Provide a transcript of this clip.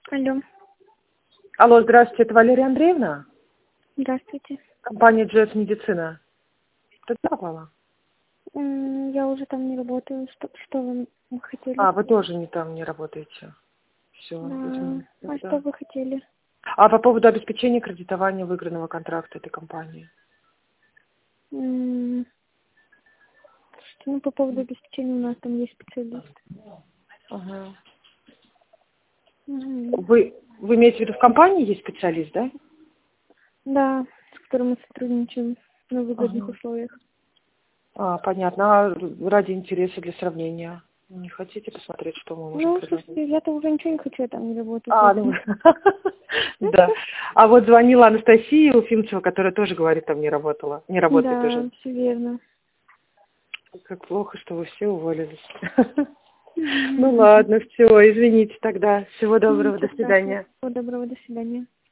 Алло, Алло, здравствуйте, это Валерия Андреевна? здравствуйте. Компания GS Медицина. Ты попала? Я уже там не работаю. Что вы хотели? А, вы тоже не там не работаете. Все, Да. А что да. вы хотели? А по поводу обеспечения кредитования выигранного контракта этой компании? М, Слушайте, по поводу обеспечения у нас там есть специалист. Ага. Мгм. Вы имеете в виду в компании есть специалист, да? Да, с которым мы сотрудничаем на выгодных Ага. условиях. А, понятно. А ради интереса для сравнения не хотите посмотреть, что мы можем Ну, предложить? слушайте, я-то уже ничего не хочу, я там не работаю, А, ну, поэтому. да. А вот звонила Анастасия Уфимцева, которая тоже говорит, там не работала. Не работает Да, уже. все верно. Как плохо, что вы все уволились. Ну ладно, все, извините тогда. Всего доброго, до Ничего страшного. свидания. Всего доброго, до свидания.